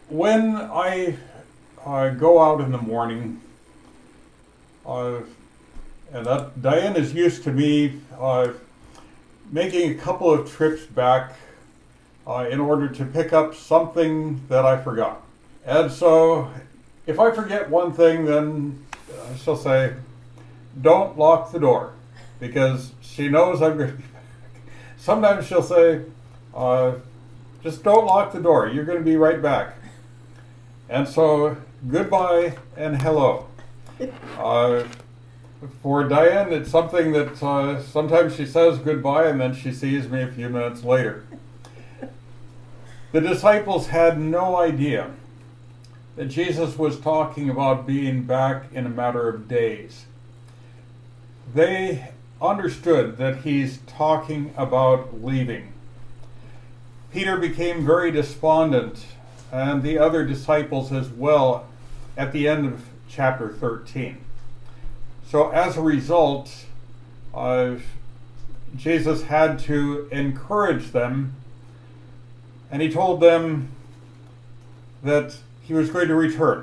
When I go out in the morning, uh, and that Diane is used to me making a couple of trips back in order to pick up something that I forgot. And so, if I forget one thing, then she'll say, "Don't lock the door," because she knows I'm going to be back. Sometimes she'll say, "Just don't lock the door. You're going to be right back." And so, goodbye and hello. For Diane, it's something that sometimes she says goodbye and then she sees me a few minutes later. The disciples had no idea that Jesus was talking about being back in a matter of days. They understood that he's talking about leaving. Peter became very despondent, and the other disciples as well, at the end of chapter 13. So as a result, Jesus had to encourage them, and he told them that he was going to return.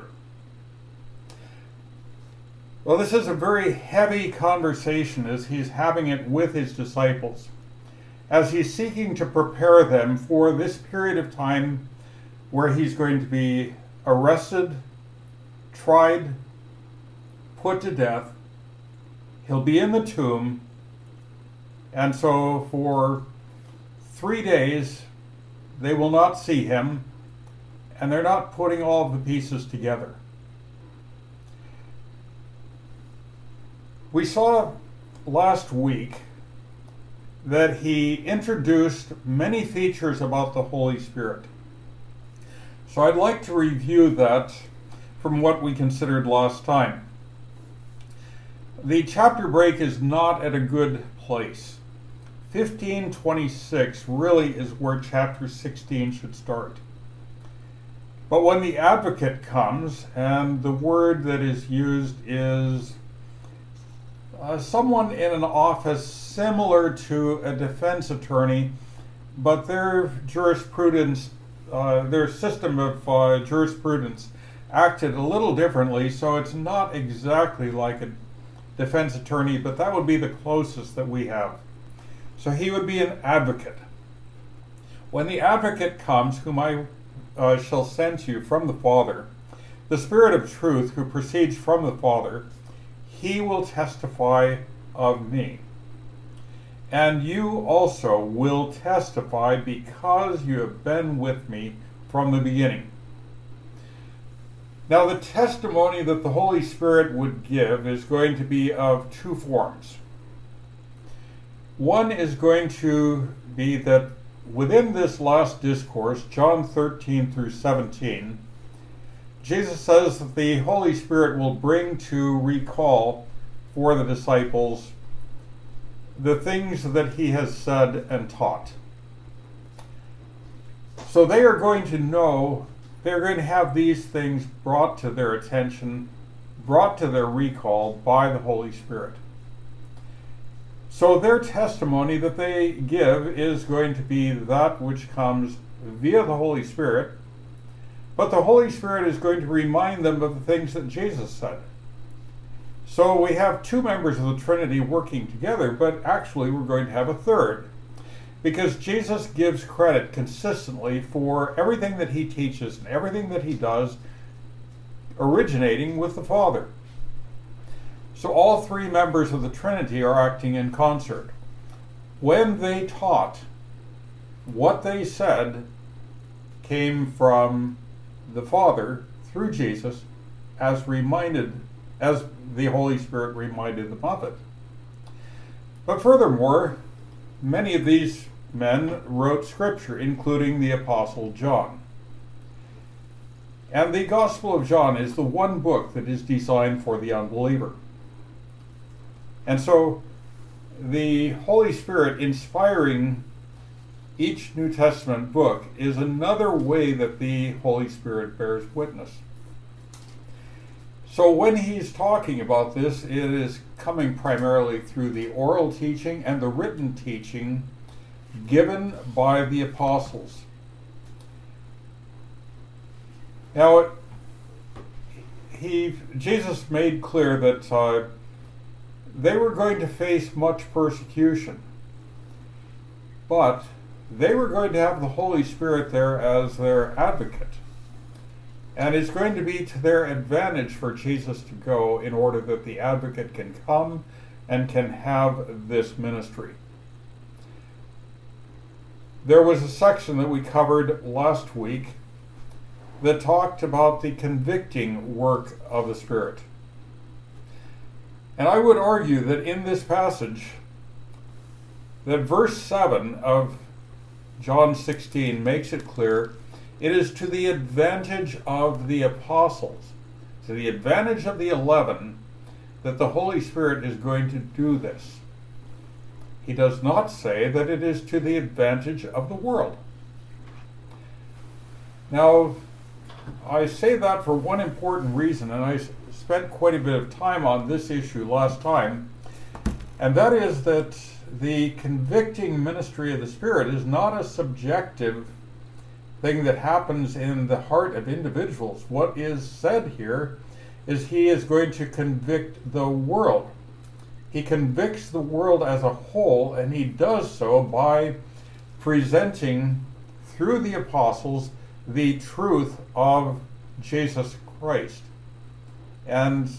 Well, this is a very heavy conversation as he's having it with his disciples, as he's seeking to prepare them for this period of time where he's going to be arrested, tried, put to death. He'll be in the tomb, and so for 3 days they will not see him, and they're not putting all of the pieces together. We saw last week that he introduced many features about the Holy Spirit. So I'd like to review that from what we considered last time. The chapter break is not at a good place. 15:26 really is where chapter 16 should start. But when the advocate comes, and the word that is used is someone in an office similar to a defense attorney, but their jurisprudence, their system of jurisprudence acted a little differently, so it's not exactly like a defense attorney, but that would be the closest that we have. So he would be an advocate. When the advocate comes, whom I shall send to you from the Father, the Spirit of truth who proceeds from the Father, he will testify of me. And you also will testify because you have been with me from the beginning. Now, the testimony that the Holy Spirit would give is going to be of two forms. One is going to be that within this last discourse, John 13 through 17, Jesus says that the Holy Spirit will bring to recall for the disciples the things that he has said and taught. So they are going to know, they're going to have these things brought to their attention, brought to their recall by the Holy Spirit. So their testimony that they give is going to be that which comes via the Holy Spirit, but the Holy Spirit is going to remind them of the things that Jesus said. So we have two members of the Trinity working together, but actually we're going to have a third, because Jesus gives credit consistently for everything that he teaches and everything that he does originating with the Father. So all three members of the Trinity are acting in concert. When they taught, what they said came from the Father through Jesus as the Holy Spirit reminded them of it. But furthermore, many of these men wrote Scripture, including the Apostle John. And the Gospel of John is the one book that is designed for the unbeliever. And so the Holy Spirit inspiring each New Testament book is another way that the Holy Spirit bears witness. So when he's talking about this, it is coming primarily through the oral teaching and the written teaching given by the apostles. Now, Jesus made clear that they were going to face much persecution, but they were going to have the Holy Spirit there as their advocate. And it's going to be to their advantage for Jesus to go in order that the advocate can come and can have this ministry. There was a section that we covered last week that talked about the convicting work of the Spirit. And I would argue that in this passage, that verse 7 of John 16 makes it clear it is to the advantage of the apostles, to the advantage of the 11, that the Holy Spirit is going to do this. He does not say that it is to the advantage of the world. Now, I say that for one important reason, and I spent quite a bit of time on this issue last time, and that is that the convicting ministry of the Spirit is not a subjective thing that happens in the heart of individuals. What is said here is he is going to convict the world. He convicts the world as a whole, and he does so by presenting through the apostles the truth of Jesus Christ. And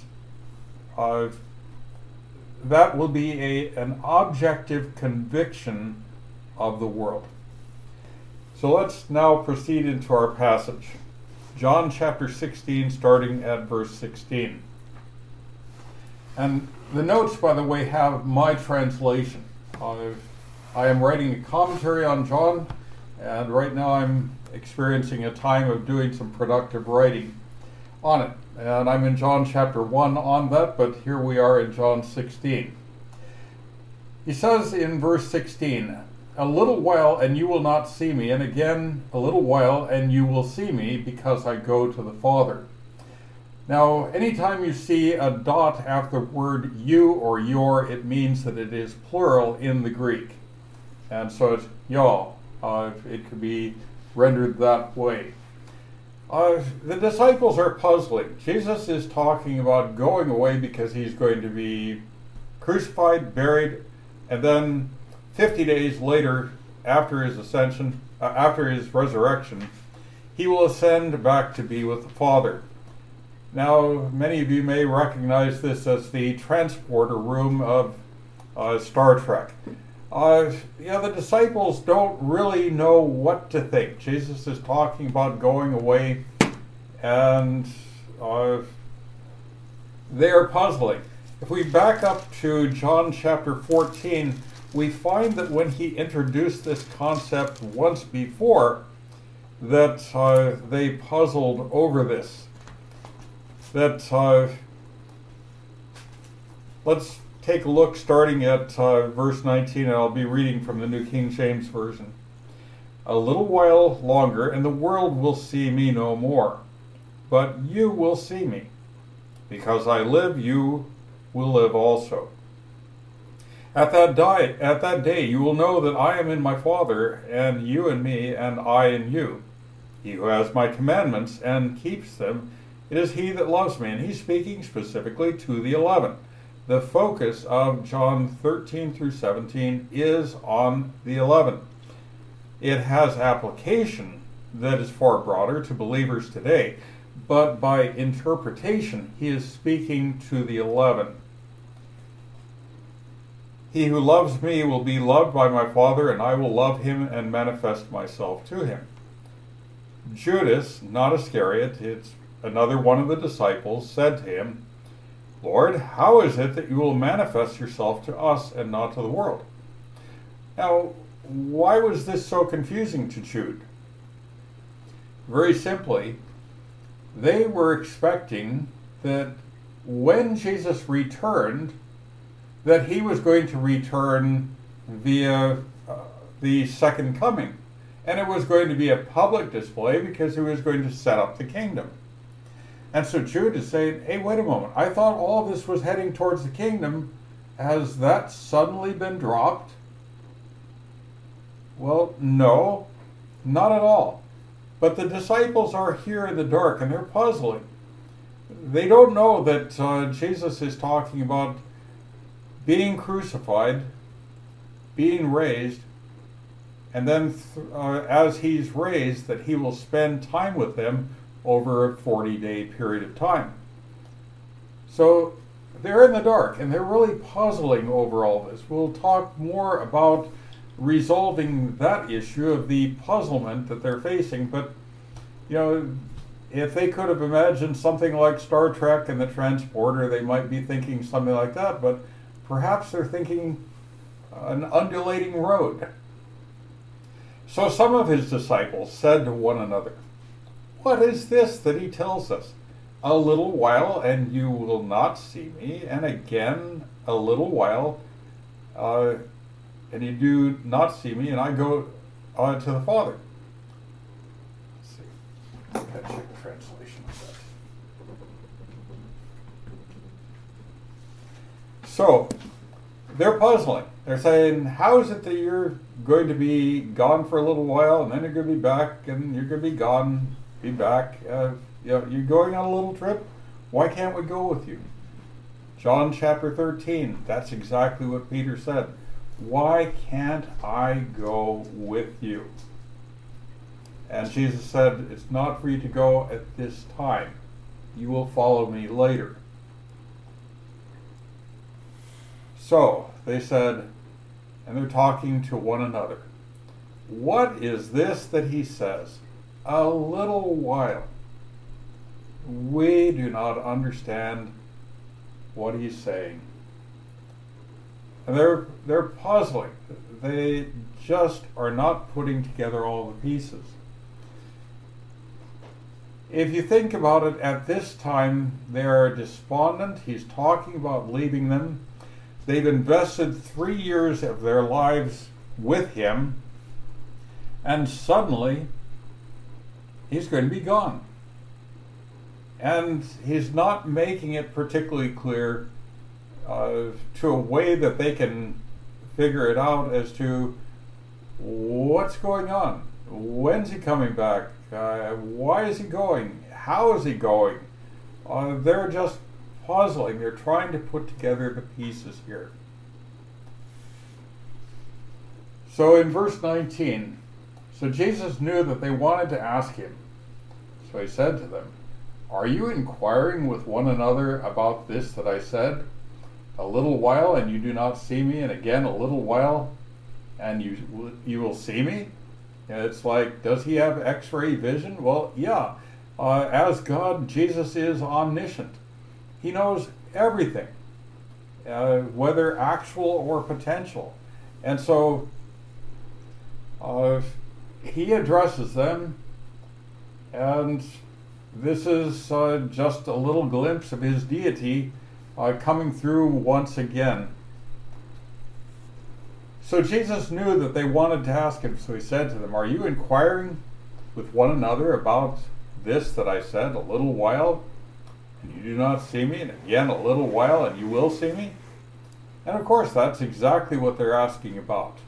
that will be an objective conviction of the world. So let's now proceed into our passage. John chapter 16, starting at verse 16. And the notes, by the way, have my translation. I am writing a commentary on John, and right now I'm experiencing a time of doing some productive writing on it. And I'm in John chapter 1 on that, but here we are in John 16. He says in verse 16, "A little while and you will not see me, and again a little while and you will see me, because I go to the Father." Now, anytime you see a dot after the word you or your, it means that it is plural in the Greek. And so it's y'all. It could be rendered that way. The disciples are puzzling. Jesus is talking about going away because he's going to be crucified, buried, and then 50 days later, after his ascension, after his resurrection, he will ascend back to be with the Father. Now, many of you may recognize this as the transporter room of Star Trek. The disciples don't really know what to think. Jesus is talking about going away, and they are puzzling. If we back up to John chapter 14, we find that when he introduced this concept once before, that they puzzled over this. Let's take a look starting at verse 19, and I'll be reading from the New King James Version. "A little while longer, and the world will see me no more. But you will see me. Because I live, you will live also. At that day you will know that I am in my Father, and you in me, and I in you. He who has my commandments and keeps them, it is he that loves me." And he's speaking specifically to the 11. The focus of John 13 through 17 is on the 11. It has application that is far broader to believers today, but by interpretation, he is speaking to the 11. "He who loves me will be loved by my Father, and I will love him and manifest myself to him." Judas, not Iscariot, it's another one of the disciples, said to him, "Lord, how is it that you will manifest yourself to us and not to the world?" Now, why was this so confusing to Jude? Very simply, they were expecting that when Jesus returned, that he was going to return via the second coming. And it was going to be a public display because he was going to set up the kingdom. And so Jude is saying, hey, wait a moment. I thought all this was heading towards the kingdom. Has that suddenly been dropped? Well, no, not at all. But the disciples are here in the dark, and they're puzzling. They don't know that Jesus is talking about being crucified, being raised, and then as he's raised, that he will spend time with them over a 40-day period of time. So they're in the dark, and they're really puzzling over all this. We'll talk more about resolving that issue of the puzzlement that they're facing, but if they could have imagined something like Star Trek and the transporter, they might be thinking something like that, but perhaps they're thinking an undulating road. So some of his disciples said to one another, "What is this that he tells us? A little while and you will not see me, and again a little while and you do not see me, and I go to the Father." Let's see. I'll check the translation of that. So, they're puzzling. They're saying, how is it that you're going to be gone for a little while, and then you're going to be back, and you're going to be gone, be back? You're going on a little trip? Why can't we go with you? John chapter 13, that's exactly what Peter said. Why can't I go with you? And Jesus said, it's not for you to go at this time. You will follow me later. So, they said, and they're talking to one another, what is this that he says? A little while. We do not understand what he's saying. And they're puzzling. They just are not putting together all the pieces. If you think about it, at this time, they are despondent. He's talking about leaving them. They've invested 3 years of their lives with him, and suddenly, he's going to be gone. And he's not making it particularly clear to a way that they can figure it out as to what's going on. When's he coming back? Why is he going? How is he going? They're just puzzling. They're trying to put together the pieces here. So in verse 19, so Jesus knew that they wanted to ask him. So he said to them, "Are you inquiring with one another about this that I said? A little while and you do not see me, and again a little while and you will see me?" And it's like, does he have X-ray vision? Well, yeah. As God, Jesus is omniscient. He knows everything, whether actual or potential. And so he addresses them, and this is just a little glimpse of his deity coming through once again. So Jesus knew that they wanted to ask him, so he said to them, "Are you inquiring with one another about this that I said, a little while, and you do not see me, and again a little while, and you will see me?" And of course, that's exactly what they're asking about.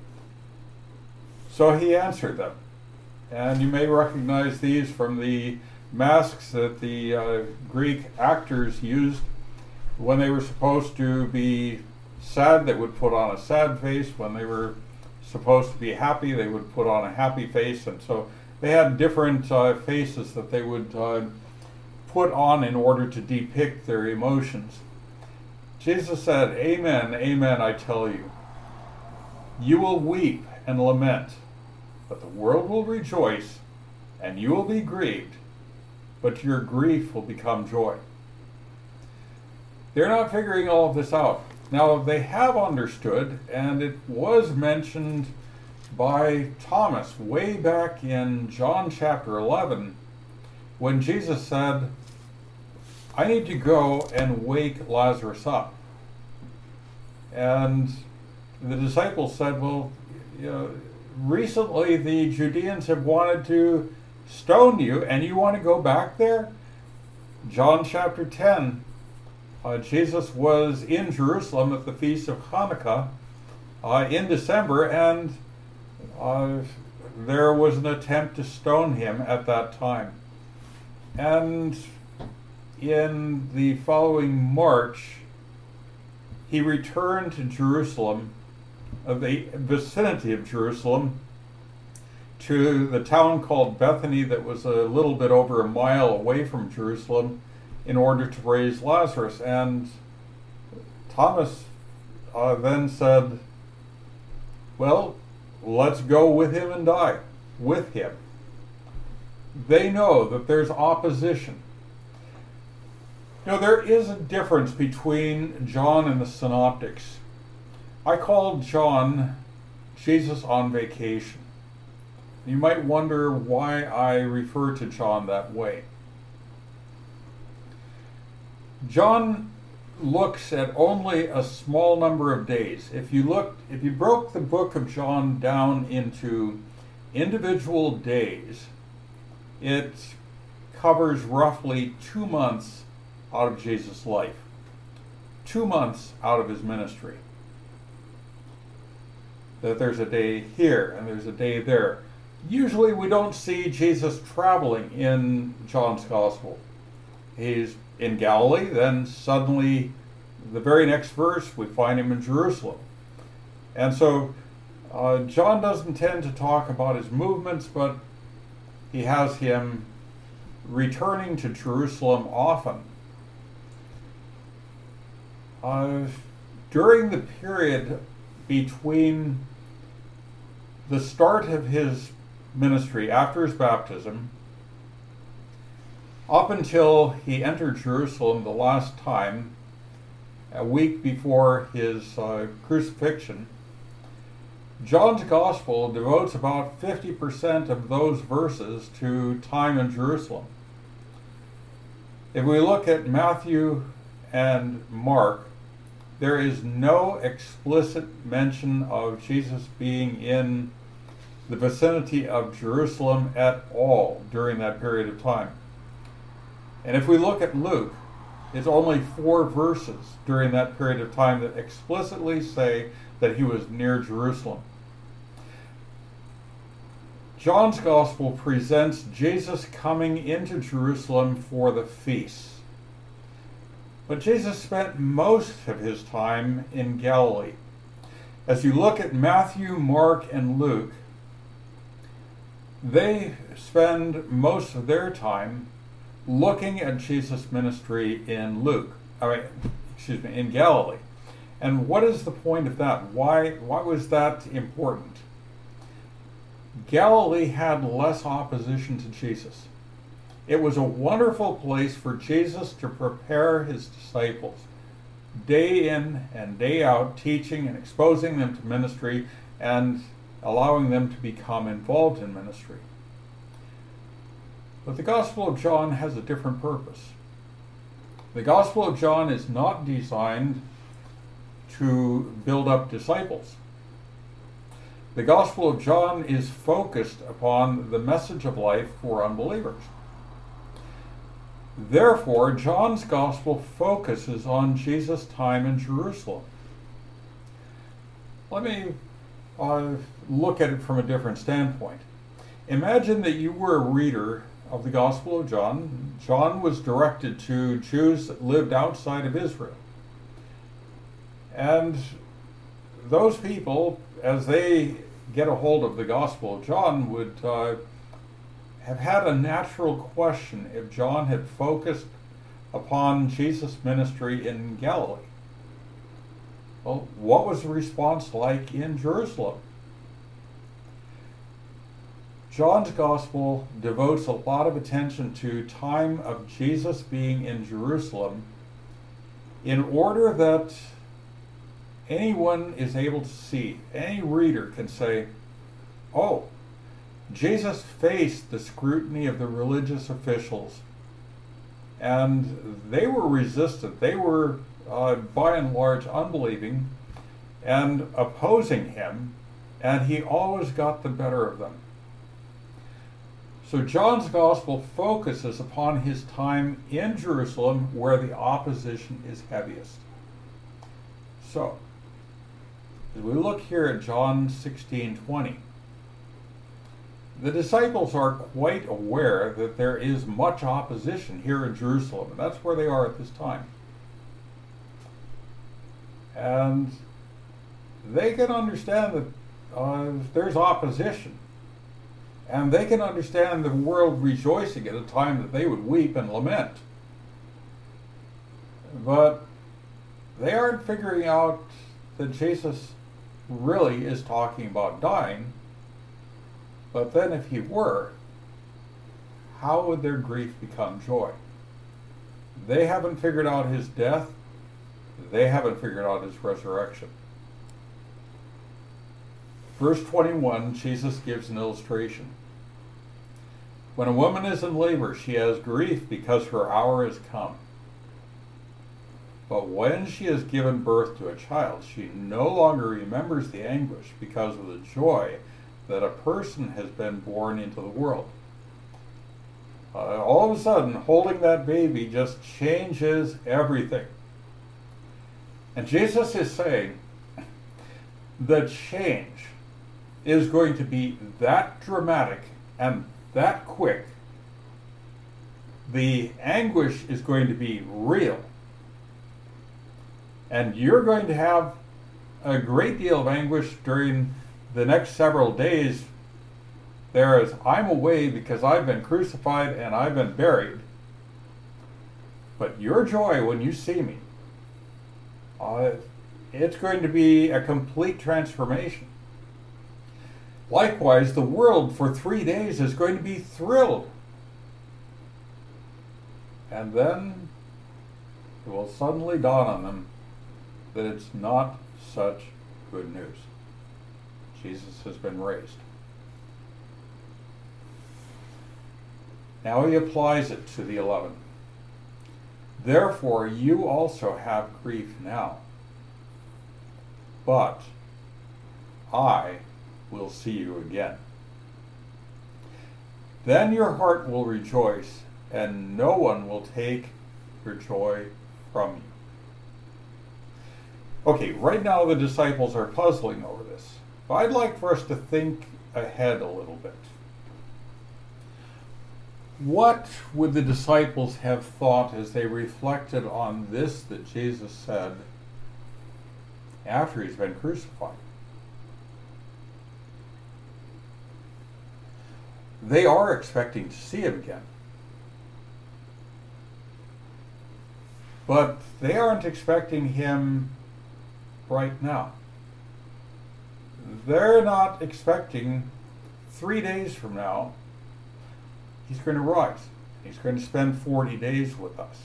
So he answered them. And you may recognize these from the masks that the Greek actors used when they were supposed to be sad. They would put on a sad face. When they were supposed to be happy, they would put on a happy face. And so they had different faces that they would put on in order to depict their emotions. Jesus said, "Amen, amen, I tell you. You will weep and lament, but the world will rejoice, and you will be grieved, but your grief will become joy." They're not figuring all of this out. Now, they have understood, and it was mentioned by Thomas way back in John chapter 11, when Jesus said, "I need to go and wake Lazarus up." And the disciples said, "Well, recently the Judeans have wanted to stone you, and you want to go back there?" John chapter 10, Jesus was in Jerusalem at the Feast of Hanukkah in December, and there was an attempt to stone him at that time. And in the following March, he returned to Jerusalem, the vicinity of Jerusalem, to the town called Bethany that was a little bit over a mile away from Jerusalem in order to raise Lazarus. And Thomas then said, well, let's go with him and die with him. They know that there's opposition. You know, there is a difference between John and the synoptics. I called John Jesus on vacation. You might wonder why I refer to John that way. John looks at only a small number of days. If you broke the book of John down into individual days, it covers roughly 2 months out of Jesus' life, 2 months out of his ministry. That there's a day here and there's a day there. Usually we don't see Jesus traveling in John's Gospel. He's in Galilee, then suddenly the very next verse we find him in Jerusalem. And so John doesn't tend to talk about his movements, but he has him returning to Jerusalem often. During the period between the start of his ministry after his baptism up until he entered Jerusalem the last time, a week before his crucifixion, John's Gospel devotes about 50% of those verses to time in Jerusalem. If we look at Matthew and Mark, there is no explicit mention of Jesus being in the vicinity of Jerusalem at all during that period of time. And if we look at Luke, it's only 4 verses during that period of time that explicitly say that he was near Jerusalem. John's Gospel presents Jesus coming into Jerusalem for the feasts. But Jesus spent most of his time in Galilee. As you look at Matthew, Mark, and Luke, they spend most of their time looking at Jesus' ministry in in Galilee. And what is the point of that? Why was that important? Galilee had less opposition to Jesus. It was a wonderful place for Jesus to prepare his disciples, day in and day out, teaching and exposing them to ministry and allowing them to become involved in ministry. But the Gospel of John has a different purpose. The Gospel of John is not designed to build up disciples. The Gospel of John is focused upon the message of life for unbelievers. Therefore, John's Gospel focuses on Jesus' time in Jerusalem. Let me look at it from a different standpoint. Imagine that you were a reader of the Gospel of John. John was directed to Jews that lived outside of Israel. And those people, as they get a hold of the Gospel of John, would have had a natural question if John had focused upon Jesus' ministry in Galilee. Well, what was the response like in Jerusalem? John's Gospel devotes a lot of attention to time of Jesus being in Jerusalem in order that anyone is able to see, any reader can say, oh, Jesus faced the scrutiny of the religious officials, and they were resistant. They were, by and large, unbelieving and opposing him, and he always got the better of them. So John's Gospel focuses upon his time in Jerusalem where the opposition is heaviest. So, as we look here at John 16:20, The disciples are quite aware that there is much opposition here in Jerusalem, and that's where they are at this time. And they can understand that there's opposition. And they can understand the world rejoicing at a time that they would weep and lament. But they aren't figuring out that Jesus really is talking about dying. But then if he were, how would their grief become joy? They haven't figured out his death. They haven't figured out his resurrection. Verse 21, Jesus gives an illustration. When a woman is in labor, she has grief because her hour has come. But when she has given birth to a child, she no longer remembers the anguish because of the joy that a person has been born into the world. All of a sudden, holding that baby just changes everything. And Jesus is saying the change is going to be that dramatic and that quick. The anguish is going to be real. And you're going to have a great deal of anguish during the next several days there as I'm away because I've been crucified and I've been buried. But your joy when you see me, it's going to be a complete transformation. Likewise, the world for 3 days is going to be thrilled. And then it will suddenly dawn on them that it's not such good news. Jesus has been raised. Now he applies it to the 11. Therefore, you also have grief now, but I will see you again. Then your heart will rejoice, and no one will take your joy from you. Okay, right now the disciples are puzzling over this, but I'd like for us to think ahead a little bit. What would the disciples have thought as they reflected on this that Jesus said after he's been crucified? They are expecting to see him again. But they aren't expecting him right now. They're not expecting 3 days from now he's going to rise. He's going to spend 40 days with us.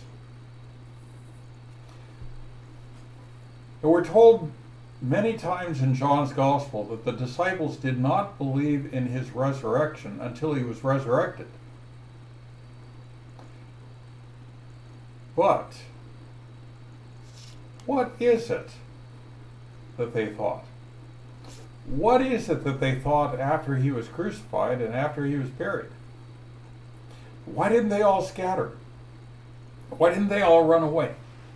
And we're told many times in John's Gospel that the disciples did not believe in his resurrection until he was resurrected. But what is it that they thought? What is it that they thought after he was crucified and after he was buried? Why didn't they all scatter? Why didn't they all run away?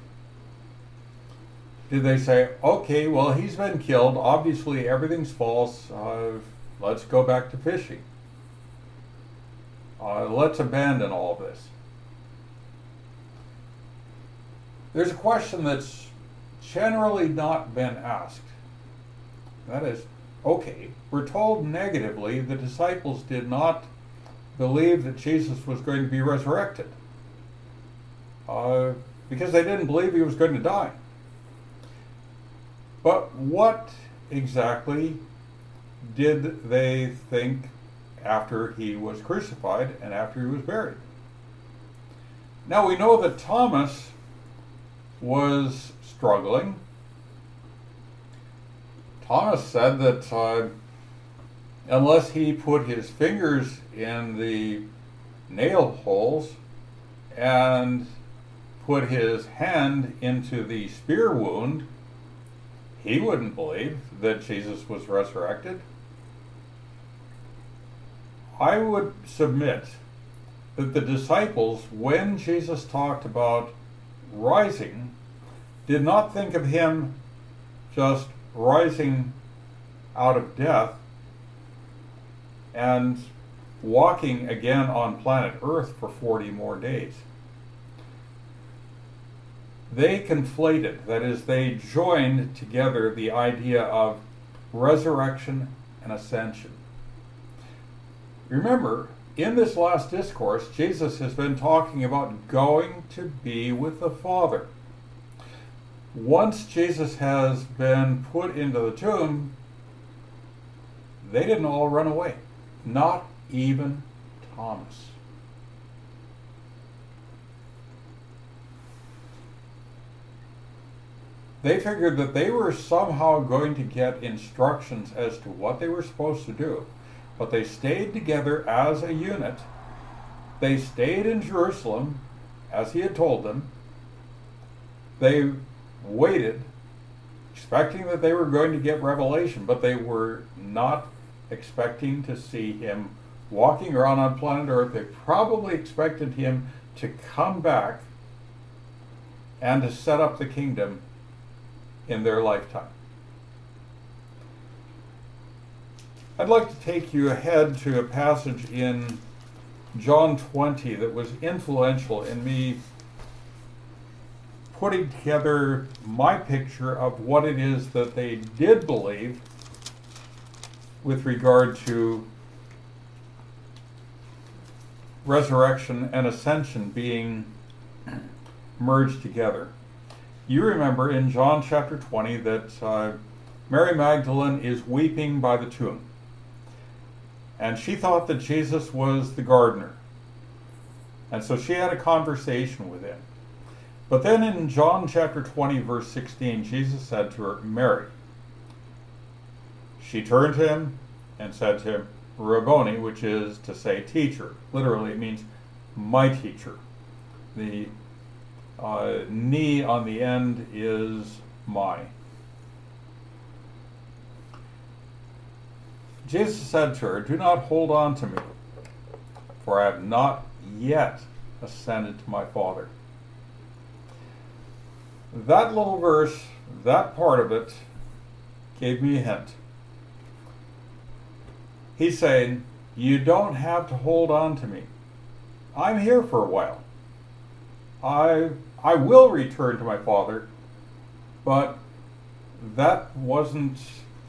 Did they say, okay, well, he's been killed. Obviously, everything's false. Let's go back to fishing. Let's abandon all of this. There's a question that's generally not been asked. That is, okay, we're told negatively the disciples did not believe that Jesus was going to be resurrected because they didn't believe he was going to die. But what exactly did they think after he was crucified and after he was buried? Now we know that Thomas was struggling. Thomas said that unless he put his fingers in the nail holes and put his hand into the spear wound, he wouldn't believe that Jesus was resurrected. I would submit that the disciples, when Jesus talked about rising, did not think of him just rising out of death and walking again on planet Earth for 40 more days. They conflated, that is, they joined together the idea of resurrection and ascension. Remember, in this last discourse, Jesus has been talking about going to be with the Father. Once Jesus has been put into the tomb, they didn't all run away. Not even Thomas. They figured that they were somehow going to get instructions as to what they were supposed to do. But they stayed together as a unit. They stayed in Jerusalem, as he had told them. They waited, expecting that they were going to get revelation, but they were not expecting to see him walking around on planet Earth. They probably expected him to come back and to set up the kingdom in their lifetime. I'd like to take you ahead to a passage in John 20 that was influential in me putting together my picture of what it is that they did believe with regard to resurrection and ascension being merged together. You remember in John chapter 20 that Mary Magdalene is weeping by the tomb. And she thought that Jesus was the gardener. And so she had a conversation with him. But then in John chapter 20, verse 16, Jesus said to her, Mary. She turned to him and said to him, Rabboni, which is to say teacher. Literally, it means my teacher. The ni on the end is my. Jesus said to her, do not hold on to me, for I have not yet ascended to my Father. That little verse, that part of it, gave me a hint. He's saying, you don't have to hold on to me. I'm here for a while. I will return to my Father, but that wasn't,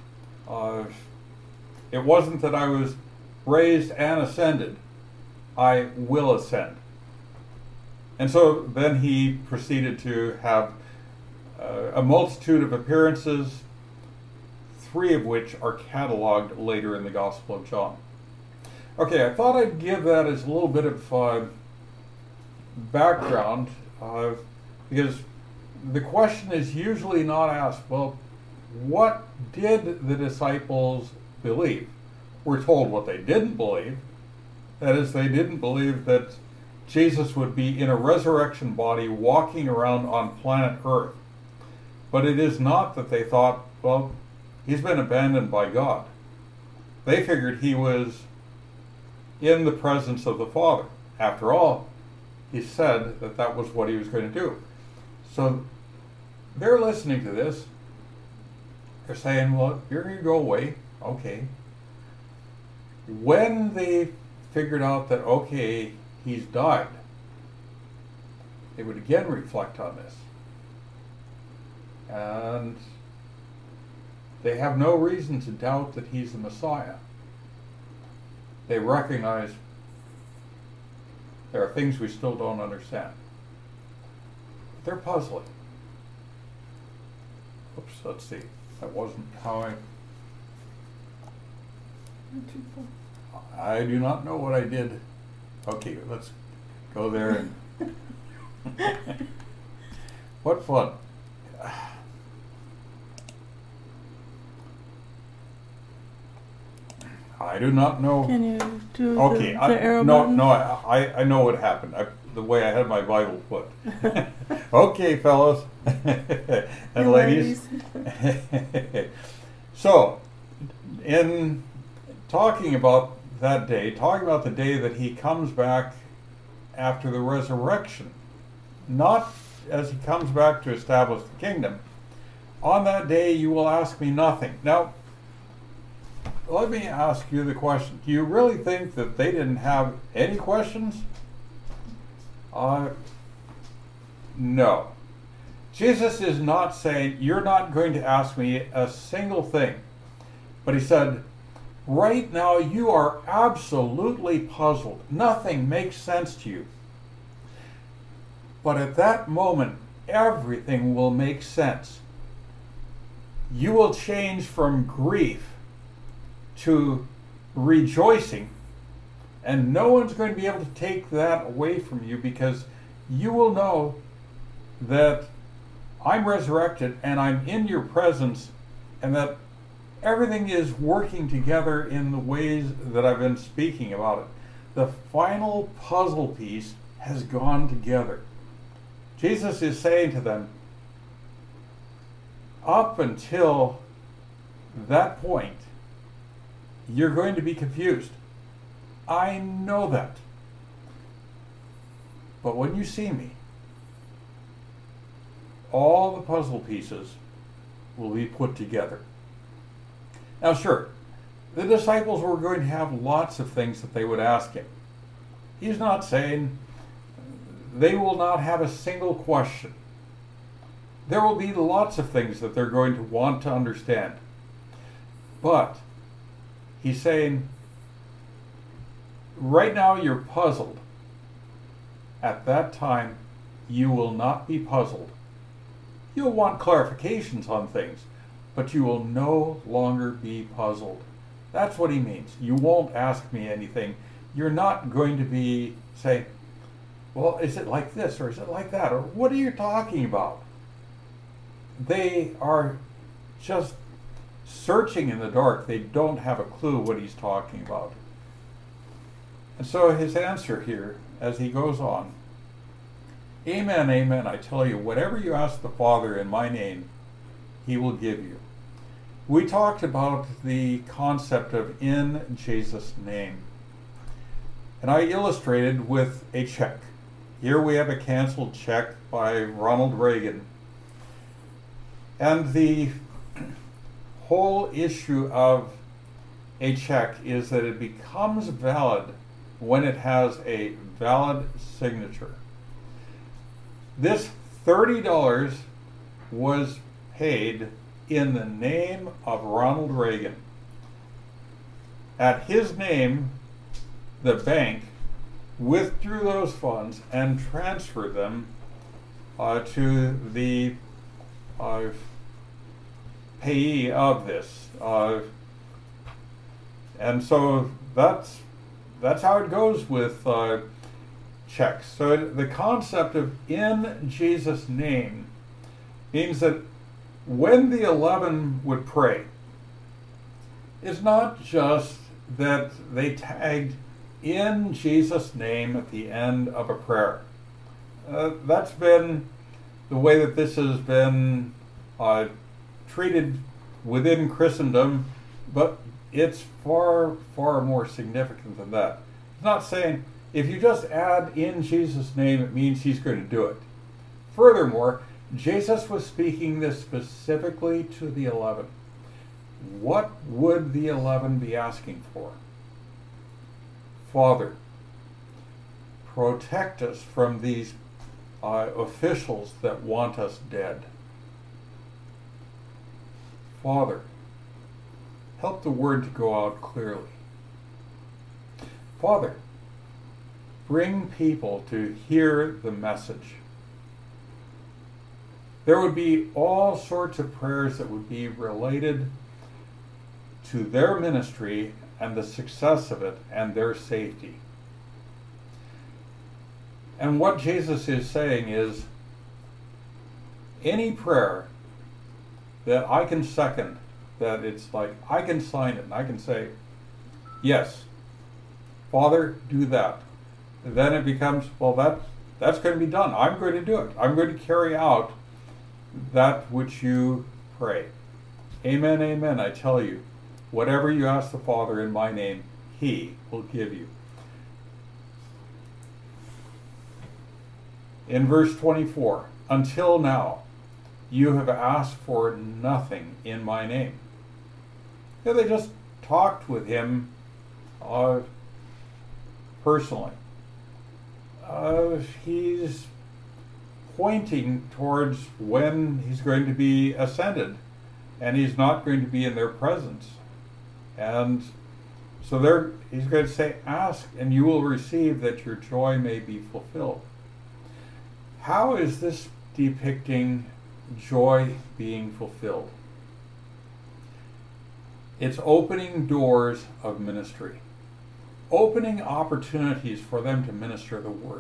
it wasn't that I was raised and ascended. I will ascend. And so then he proceeded to have a multitude of appearances, 3 of which are cataloged later in the Gospel of John. Okay, I thought I'd give that as a little bit of background, because the question is usually not asked, well, what did the disciples believe? We're told what they didn't believe. That is, they didn't believe that Jesus would be in a resurrection body walking around on planet Earth. But it is not that they thought, well, he's been abandoned by God. They figured he was in the presence of the Father. After all, he said that that was what he was going to do. So they're listening to this. They're saying, well, you're going to go away. Okay. When they figured out that, okay, he's died, they would again reflect on this. And they have no reason to doubt that he's the Messiah. They recognize there are things we still don't understand. They're puzzling. Oops, let's see. That wasn't how I do not know what I did. Okay, let's go there and what fun. I do not know. Can you do the arrow button? buttons? I know what happened. The way I had my Bible put. Okay, fellows and ladies. So, in talking about that day, talking about the day that he comes back after the resurrection, not as he comes back to establish the kingdom, on that day you will ask me nothing. Now, let me ask you the question. Do you really think that they didn't have any questions? No. Jesus is not saying, you're not going to ask me a single thing. But he said, right now you are absolutely puzzled. Nothing makes sense to you. But at that moment, everything will make sense. You will change from grief to rejoicing, and no one's going to be able to take that away from you, because you will know that I'm resurrected and I'm in your presence, and that everything is working together in the ways that I've been speaking about it. The final puzzle piece has gone together. Jesus is saying to them, up until that point, you're going to be confused. I know that. But when you see me, all the puzzle pieces will be put together. Now, sure, the disciples were going to have lots of things that they would ask him. He's not saying they will not have a single question. There will be lots of things that they're going to want to understand. But he's saying, right now you're puzzled. At that time, you will not be puzzled. You'll want clarifications on things, but you will no longer be puzzled. That's what he means. You won't ask me anything. You're not going to be saying, well, is it like this or is it like that? Or what are you talking about? They are just searching in the dark. They don't have a clue what he's talking about. And so his answer here, as he goes on, amen, amen, I tell you, whatever you ask the Father in my name, he will give you. We talked about the concept of in Jesus' name. And I illustrated with a check. Here we have a canceled check by Ronald Reagan. And the whole issue of a check is that it becomes valid when it has a valid signature. This $30 was paid in the name of Ronald Reagan. At his name, the bank withdrew those funds and transferred them to the payee of this. And so that's how it goes with checks. So the concept of in Jesus' name means that when the 11 would pray, it's not just that they tagged in Jesus' name at the end of a prayer. That's been the way that this has been treated within Christendom, but it's far, far more significant than that. It's not saying if you just add in Jesus' name, it means he's going to do it. Furthermore, Jesus was speaking this specifically to the 11. What would the 11 be asking for? Father, protect us from these officials that want us dead. Father, help the word to go out clearly. Father, bring people to hear the message. There would be all sorts of prayers that would be related to their ministry and the success of it and their safety. And what Jesus is saying is, any prayer that I can second, that it's like I can sign it and I can say, yes, Father, do that. And then it becomes, well, that's going to be done. I'm going to do it. I'm going to carry out that which you pray. Amen, amen, I tell you, whatever you ask the Father in my name, he will give you. In verse 24, until now, you have asked for nothing in my name. Yeah, they just talked with him personally. He's pointing towards when he's going to be ascended, and he's not going to be in their presence. And so he's going to say, ask and you will receive that your joy may be fulfilled. How is this depicting joy being fulfilled? It's opening doors of ministry, opening opportunities for them to minister the word.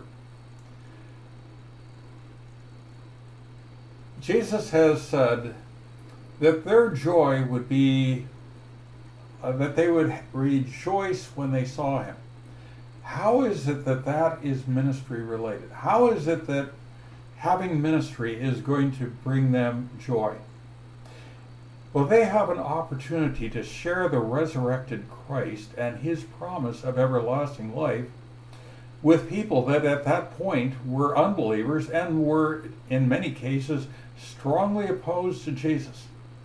Jesus has said that their joy would be that they would rejoice when they saw him. How is it that that is ministry related? How is it that having ministry is going to bring them joy? Well, they have an opportunity to share the resurrected Christ and his promise of everlasting life with people that at that point were unbelievers and were, in many cases, strongly opposed to Jesus.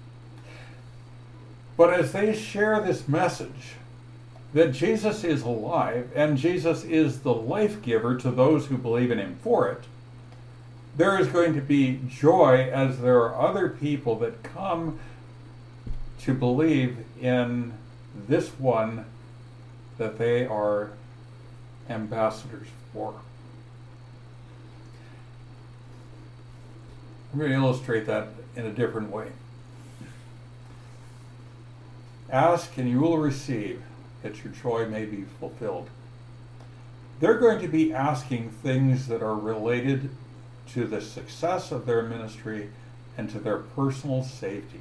But as they share this message that Jesus is alive and Jesus is the life giver to those who believe in him for it, there is going to be joy as there are other people that come to believe in this one that they are ambassadors for. I'm going to illustrate that in a different way. Ask and you will receive that your joy may be fulfilled. They're going to be asking things that are related to the success of their ministry and to their personal safety.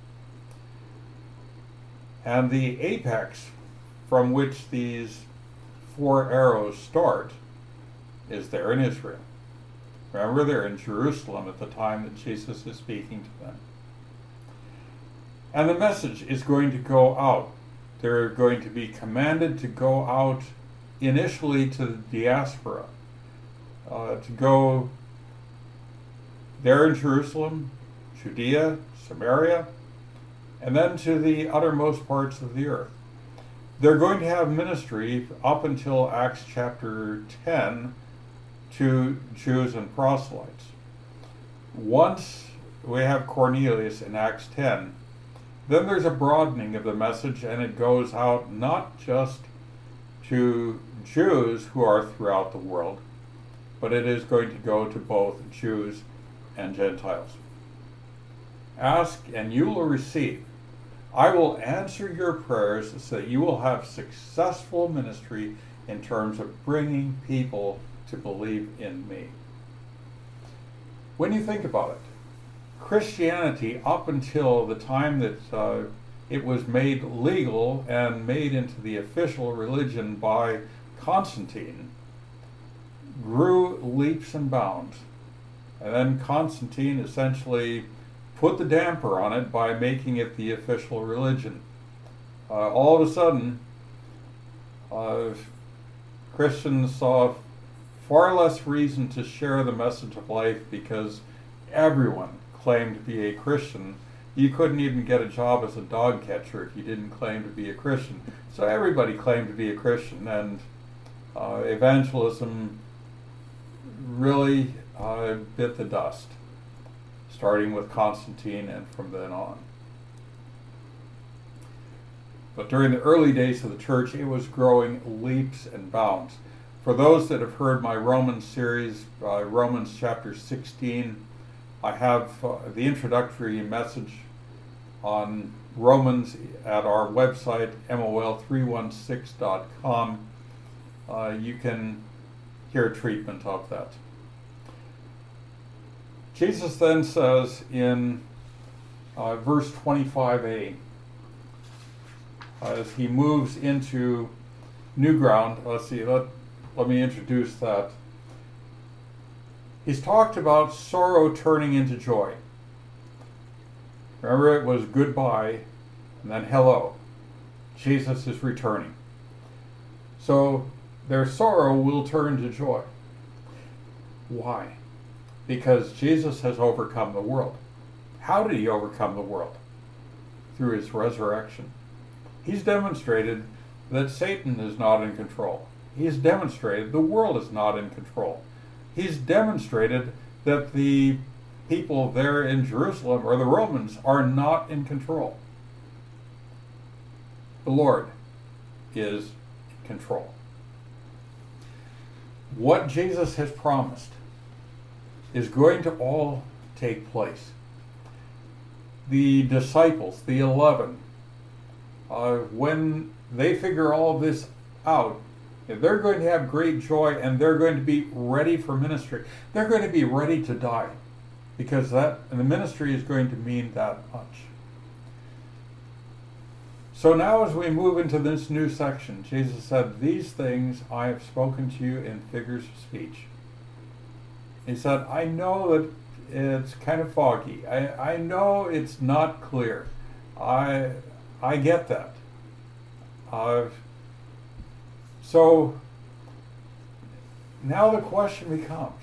And the apex from which these 4 arrows start is there in Israel. Remember, they're in Jerusalem at the time that Jesus is speaking to them. And the message is going to go out. They're going to be commanded to go out initially to the diaspora, to go there in Jerusalem, Judea, Samaria, and then to the uttermost parts of the earth. They're going to have ministry up until Acts chapter 10 to Jews and proselytes. Once we have Cornelius in Acts 10, then there's a broadening of the message, and it goes out not just to Jews who are throughout the world, but it is going to go to both Jews and Gentiles. Ask and you will receive. I will answer your prayers so that you will have successful ministry in terms of bringing people to believe in me. When you think about it, Christianity, up until the time that it was made legal and made into the official religion by Constantine, grew leaps and bounds. And then Constantine essentially put the damper on it by making it the official religion. All of a sudden, Christians saw far less reason to share the message of life because everyone claimed to be a Christian. You couldn't even get a job as a dog catcher if you didn't claim to be a Christian. So everybody claimed to be a Christian, and evangelism really bit the dust, starting with Constantine and from then on. But during the early days of the church, it was growing leaps and bounds. For those that have heard my Romans series, Romans chapter 16, I have the introductory message on Romans at our website, mol316.com. You can hear treatment of that. Jesus then says in verse 25a, as he moves into new ground, let me introduce that. He's talked about sorrow turning into joy. Remember, it was goodbye and then hello. Jesus is returning. So their sorrow will turn to joy. Why? Because Jesus has overcome the world. How did he overcome the world? Through his resurrection. He's demonstrated that Satan is not in control. He's demonstrated the world is not in control. He's demonstrated that the people there in Jerusalem, or the Romans, are not in control. The Lord is in control. What Jesus has promised is going to all take place. The disciples, the 11, when they figure all of this out, they're going to have great joy, and they're going to be ready for ministry. They're going to be ready to die, because the ministry is going to mean that much. So now as we move into this new section, Jesus said, "These things I have spoken to you in figures of speech." He said, I know that it's kind of foggy. I know it's not clear. I get that. So now the question becomes,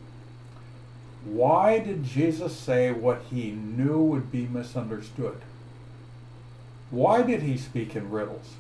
why did Jesus say what he knew would be misunderstood? Why did he speak in riddles?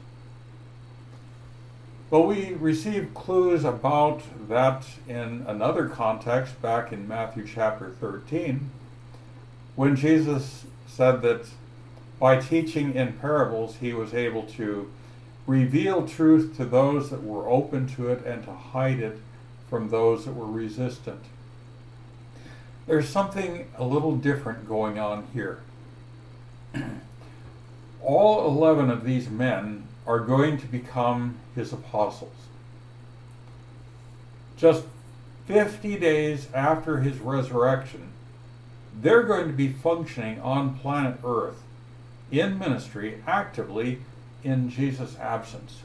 Well, we receive clues about that in another context back in Matthew chapter 13, when Jesus said that by teaching in parables, he was able to reveal truth to those that were open to it and to hide it from those that were resistant. There's something a little different going on here. All 11 of these men are going to become his apostles. Just 50 days after his resurrection, they're going to be functioning on planet Earth in ministry actively in Jesus' absence.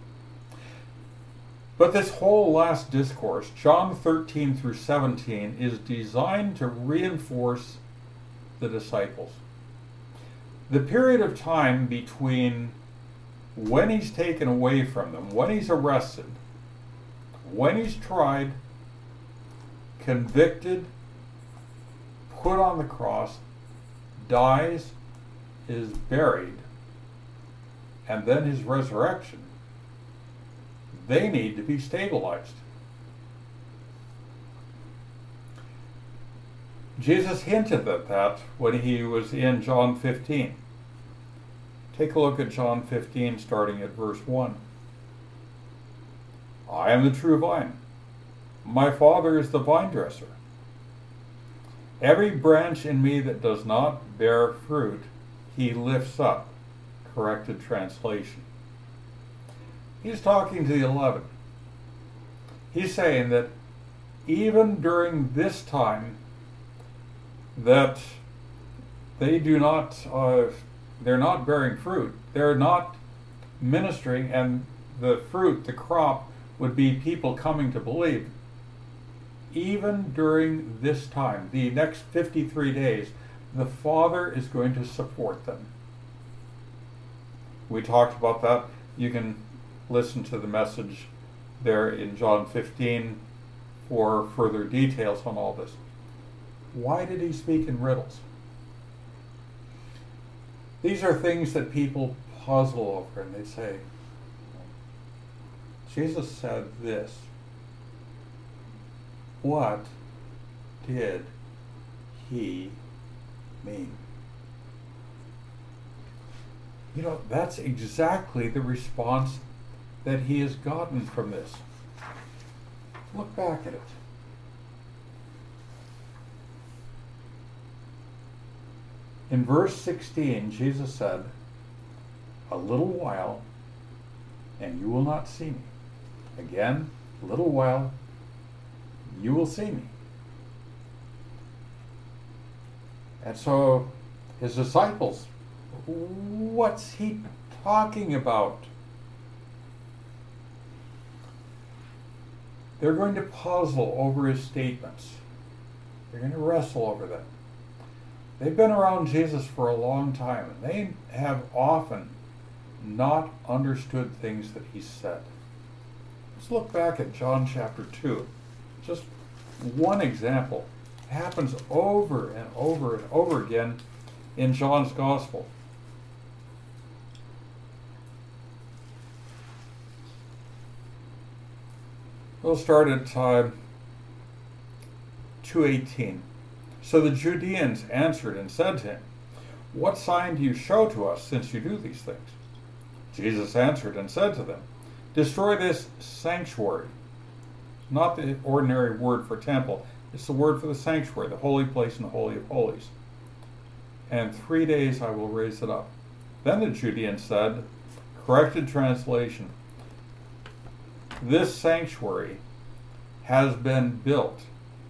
But this whole last discourse, John 13 through 17, is designed to reinforce the disciples. The period of time between when he's taken away from them, when he's arrested, when he's tried, convicted, put on the cross, dies, is buried, and then his resurrection, they need to be stabilized. Jesus hinted at that when he was in John 15. Take a look at John 15, starting at verse 1. I am the true vine. My Father is the vine dresser. Every branch in me that does not bear fruit, he lifts up. Corrected translation. He's talking to the 11. He's saying that even during this time that they do not, they're not bearing fruit, they're not ministering, and the fruit, the crop, would be people coming to believe. Even during this time, the next 53 days, the Father is going to support them. We talked about that. You can listen to the message there in John 15 for further details on all this. Why did he speak in riddles? These are things that people puzzle over, and they say, Jesus said this. What did he mean? You know, that's exactly the response that he has gotten from this. Look back at it. In verse 16, Jesus said, a little while, and you will not see me. Again, a little while, you will see me. And so his disciples, what's he talking about? They're going to puzzle over his statements. They're going to wrestle over them. They've been around Jesus for a long time, and they have often not understood things that he said. Let's look back at John chapter 2. Just one example. It happens over and over and over again in John's Gospel. We'll start at 2:18. So the Judeans answered and said to him, "What sign do you show to us since you do these things?" Jesus answered and said to them, "Destroy this sanctuary." Not the ordinary word for temple. It's the word for the sanctuary, the holy place and the Holy of Holies. "And 3 days I will raise it up." Then the Judeans said, corrected translation, "This sanctuary has been built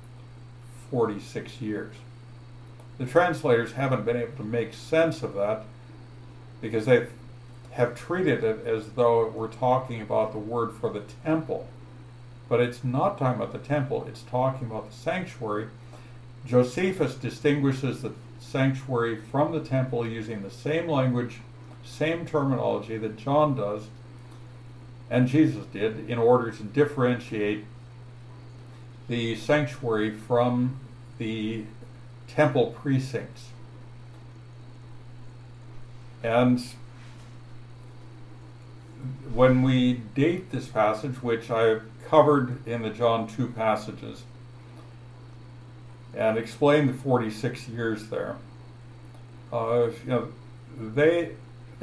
46 years. The translators haven't been able to make sense of that because they have treated it as though we're talking about the word for the temple. But it's not talking about the temple, it's talking about the sanctuary. Josephus distinguishes the sanctuary from the temple using the same language, same terminology that John does and Jesus did in order to differentiate the sanctuary from the temple precincts. And when we date this passage, which I've covered in the John 2 passages, and explained the 46 years there, the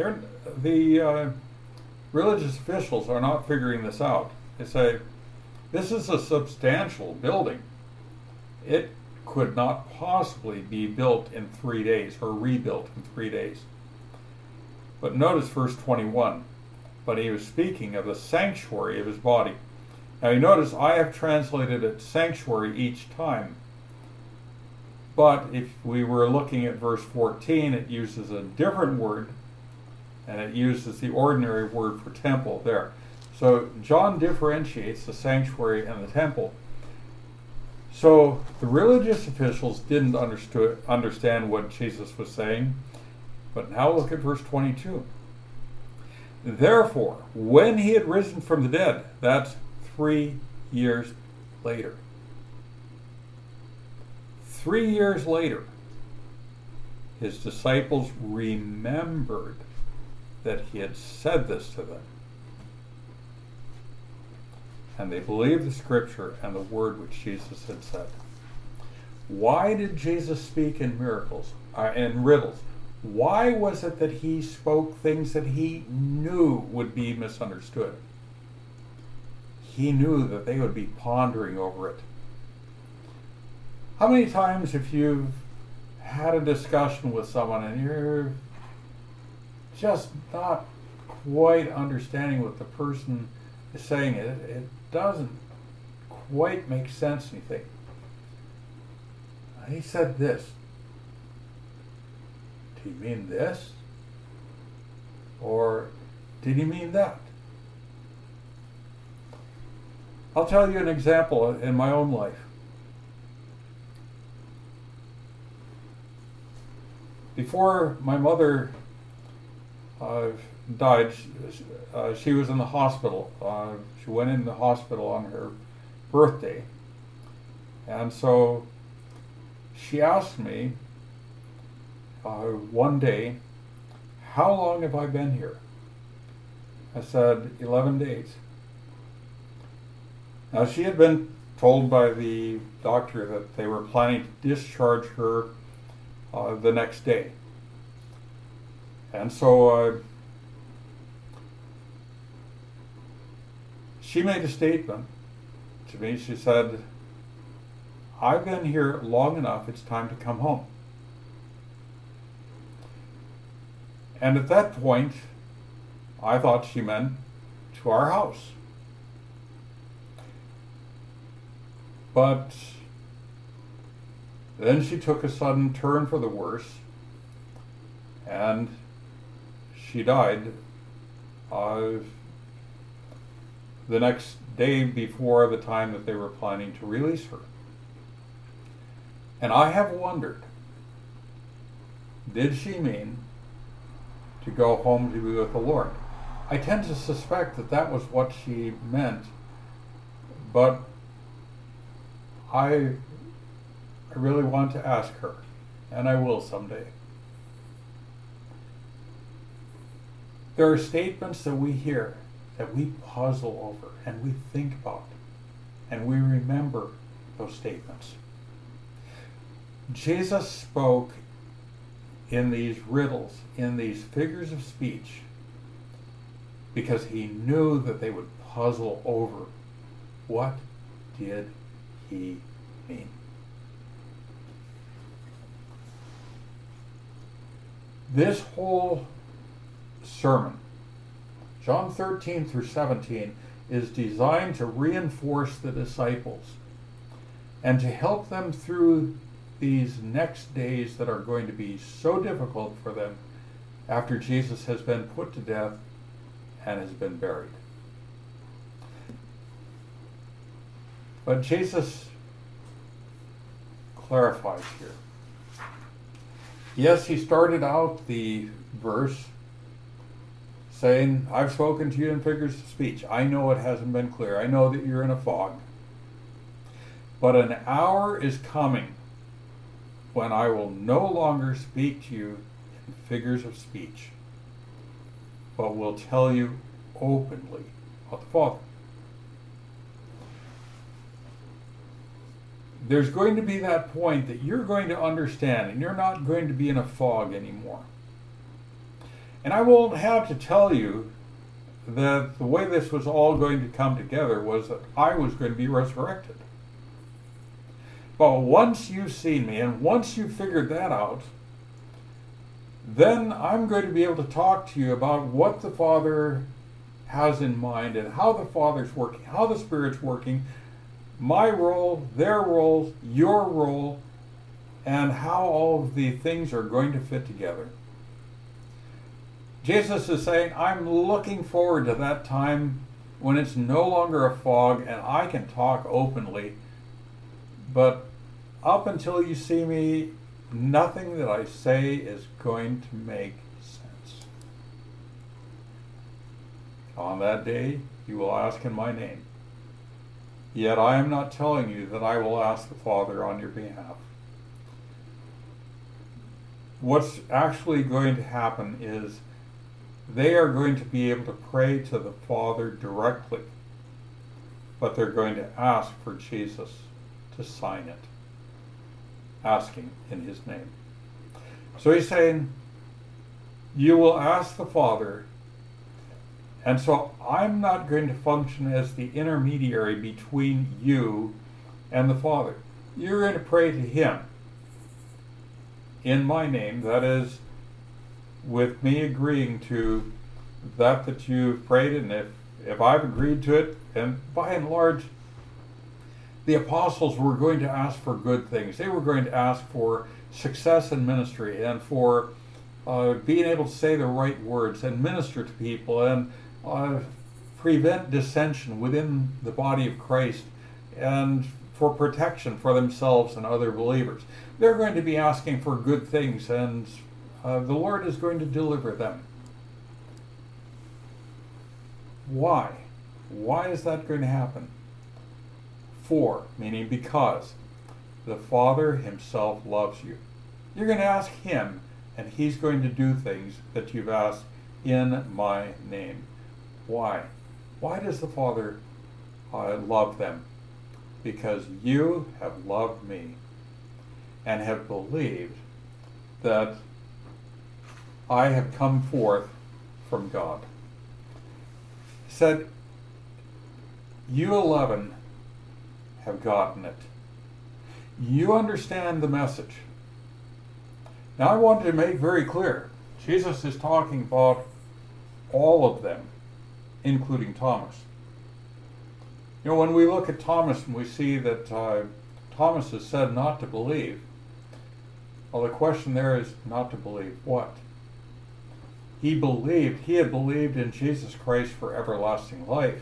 religious officials are not figuring this out. They say, this is a substantial building. It could not possibly be built in 3 days or rebuilt in 3 days. But notice verse 21. But he was speaking of the sanctuary of his body. Now you notice I have translated it sanctuary each time. But if we were looking at verse 14, it uses a different word, and it uses the ordinary word for temple there. So John differentiates the sanctuary and the temple. So the religious officials didn't understand what Jesus was saying. But now look at verse 22. Therefore, when he had risen from the dead, that's 3 years later. 3 years later, his disciples remembered that he had said this to them. And they believed the scripture and the word which Jesus had said. Why did Jesus speak in miracles, in riddles? Why was it that he spoke things that he knew would be misunderstood? He knew that they would be pondering over it. How many times if you've had a discussion with someone and you're just not quite understanding what the person is saying, it doesn't quite make sense, and you think, he said this. Did he mean this? Or did he mean that? I'll tell you an example in my own life. Before my mother died, she was in the hospital. She went in the hospital on her birthday. And so she asked me one day, "How long have I been here?" I said, 11 days. Now she had been told by the doctor that they were planning to discharge her the next day. And so she made a statement to me. She said, "I've been here long enough, it's time to come home." And at that point, I thought she meant to our house. But then she took a sudden turn for the worse, and she died the next day before the time that they were planning to release her. And I have wondered, did she mean to go home to be with the Lord? I tend to suspect that that was what she meant, but I really want to ask her, and I will someday. There are statements that we hear that we puzzle over and we think about. and we remember those statements. Jesus spoke in these riddles, in these figures of speech, because he knew that they would puzzle over what did he mean. This whole sermon, John 13 through 17, is designed to reinforce the disciples and to help them through these next days that are going to be so difficult for them after Jesus has been put to death and has been buried. But Jesus clarifies here. Yes, he started out the verse saying, I've spoken to you in figures of speech. I know it hasn't been clear. I know that you're in a fog. But an hour is coming when I will no longer speak to you in figures of speech, but will tell you openly about the Father. There's going to be that point that you're going to understand, and you're not going to be in a fog anymore. And I won't have to tell you that the way this was all going to come together was that I was going to be resurrected. But once you've seen me, and once you've figured that out, then I'm going to be able to talk to you about what the Father has in mind and how the Father's working, how the Spirit's working, my role, their roles, your role, and how all of the things are going to fit together. Jesus is saying, I'm looking forward to that time when it's no longer a fog and I can talk openly. But up until you see me, nothing that I say is going to make sense. On that day, you will ask in my name. Yet I am not telling you that I will ask the Father on your behalf. What's actually going to happen is they are going to be able to pray to the Father directly, but they're going to ask for Jesus to sign it, asking in his name. So he's saying, you will ask the Father, and so I'm not going to function as the intermediary between you and the Father. You're going to pray to him in my name, that is, with me agreeing to that you've prayed, and if I've agreed to it, and by and large, the apostles were going to ask for good things. They were going to ask for success in ministry and for being able to say the right words and minister to people and prevent dissension within the body of Christ and for protection for themselves and other believers. They're going to be asking for good things, and the Lord is going to deliver them. Why? Why is that going to happen? For, meaning because, the Father himself loves you. You're going to ask him, and he's going to do things that you've asked in my name. Why? Why does the Father love them? Because you have loved me and have believed that I have come forth from God. He said, you 11 have gotten it. You understand the message. Now I want to make very clear, Jesus is talking about all of them, including Thomas. You know, when we look at Thomas and we see that Thomas is said not to believe, well, the question there is not to believe what? He had believed in Jesus Christ for everlasting life.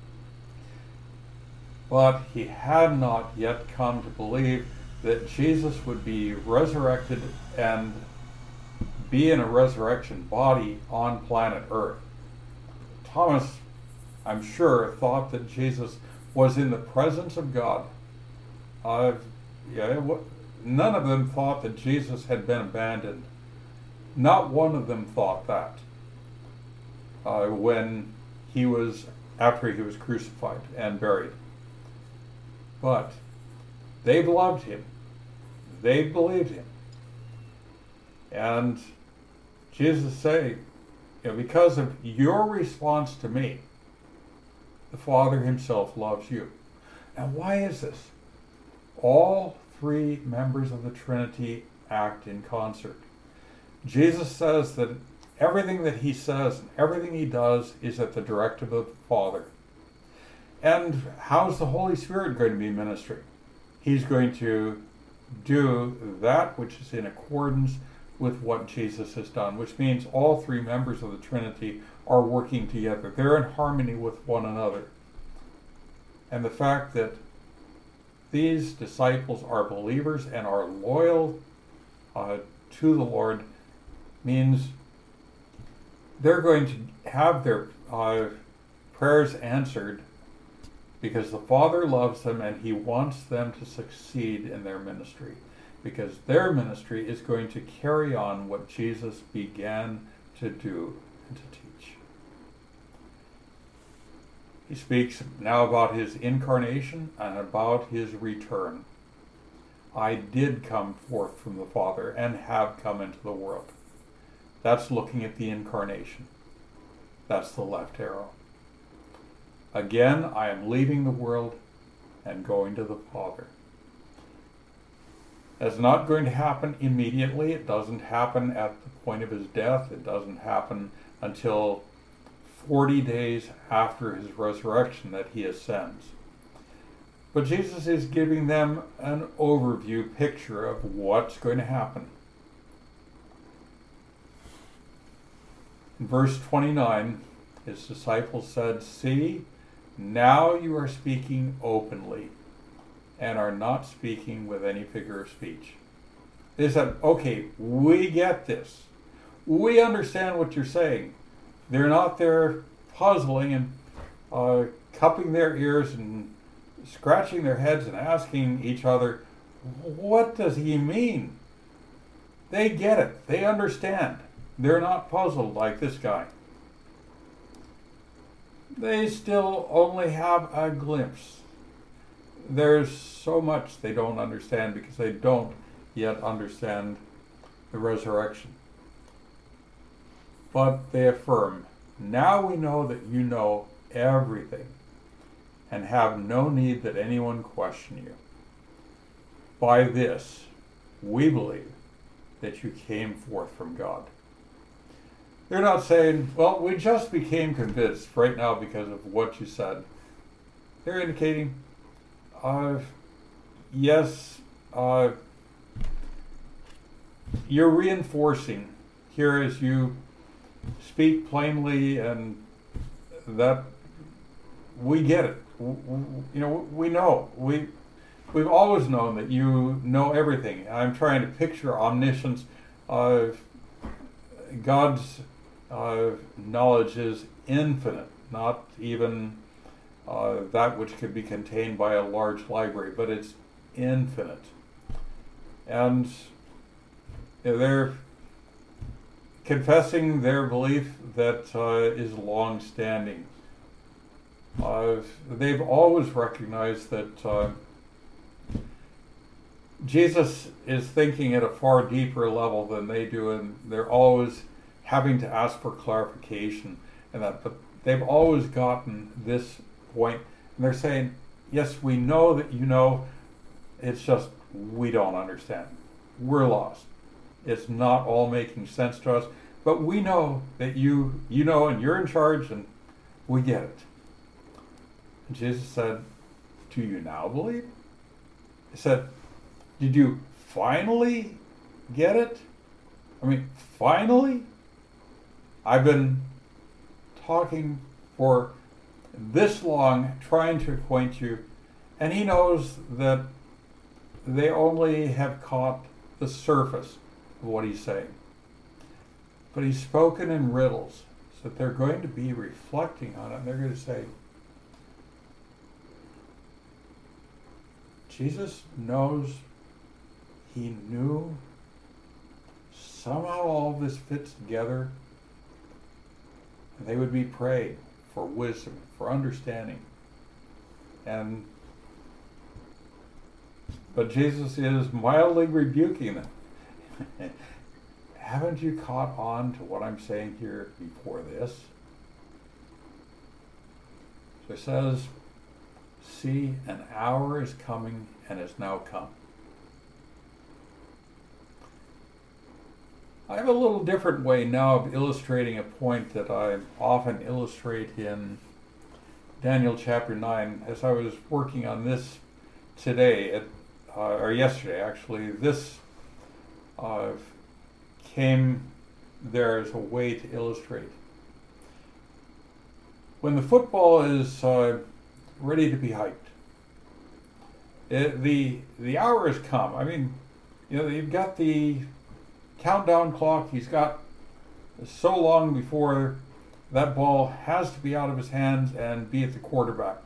But he had not yet come to believe that Jesus would be resurrected and be in a resurrection body on planet Earth. Thomas, I'm sure, thought that Jesus was in the presence of God. None of them thought that Jesus had been abandoned. Not one of them thought that after he was crucified and buried. But they've loved him. They've believed him. And Jesus saying, because of your response to me, the Father himself loves you. Now, why is this? All three members of the Trinity act in concert. Jesus says that everything that he says and everything he does is at the directive of the Father. And how's the Holy Spirit going to be ministering? He's going to do that which is in accordance with what Jesus has done, which means all three members of the Trinity are working together. They're in harmony with one another. And the fact that these disciples are believers and are loyal to the Lord means they're going to have their prayers answered because the Father loves them and he wants them to succeed in their ministry, because their ministry is going to carry on what Jesus began to do and to teach. He speaks now about his incarnation and about his return. I did come forth from the Father and have come into the world. That's looking at the incarnation. That's the left arrow. Again, I am leaving the world and going to the Father. That's not going to happen immediately. It doesn't happen at the point of his death. It doesn't happen until 40 days after his resurrection that he ascends. But Jesus is giving them an overview picture of what's going to happen. In verse 29, his disciples said, "See, now you are speaking openly and are not speaking with any figure of speech." They said, okay, we get this. We understand what you're saying. They're not there puzzling and cupping their ears and scratching their heads and asking each other, what does he mean? They get it. They understand. They're not puzzled like this guy. They still only have a glimpse. There's so much they don't understand because they don't yet understand the resurrection. But they affirm, now we know that you know everything and have no need that anyone question you. By this, we believe that you came forth from God. They're not saying, well, we just became convinced right now because of what you said. They're indicating, yes, you're reinforcing here as you speak plainly, and that we get it. We know. We've always known that you know everything. I'm trying to picture omniscience. God's knowledge is infinite, not even that which could be contained by a large library, but it's infinite. And they're confessing their belief that is long-standing. They've always recognized that Jesus is thinking at a far deeper level than they do, and they're always having to ask for clarification, and that, but they've always gotten this point, and they're saying, yes, we know that you know, it's just we don't understand. We're lost. It's not all making sense to us, but we know that you know, and you're in charge, and we get it. And Jesus said, do you now believe? He said, did you finally get it? I mean, finally? I've been talking for this long, trying to acquaint you, and he knows that they only have caught the surface of what he's saying. But he's spoken in riddles, so that they're going to be reflecting on it, and they're going to say, Jesus knows, he knew, somehow all this fits together, and they would be praying for wisdom, for understanding. And but Jesus is mildly rebuking them. Haven't you caught on to what I'm saying here before this? So he says, see, an hour is coming and has now come. I have a little different way now of illustrating a point that I often illustrate in Daniel chapter 9. As I was working on this today, or yesterday actually, this came there as a way to illustrate. When the football is ready to be hiked, the hour has come. I mean, you've got the countdown clock. He's got so long before that ball has to be out of his hands and be at the quarterback.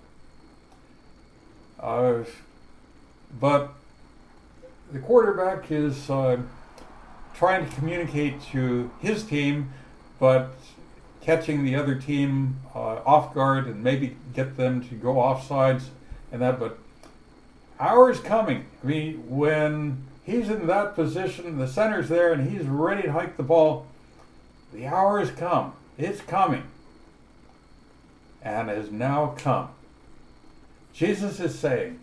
But the quarterback is trying to communicate to his team, but catching the other team off guard and maybe get them to go offsides and that. But hours coming. I mean, when he's in that position, the center's there, and he's ready to hike the ball, the hour has come. It's coming. And has now come. Jesus is saying,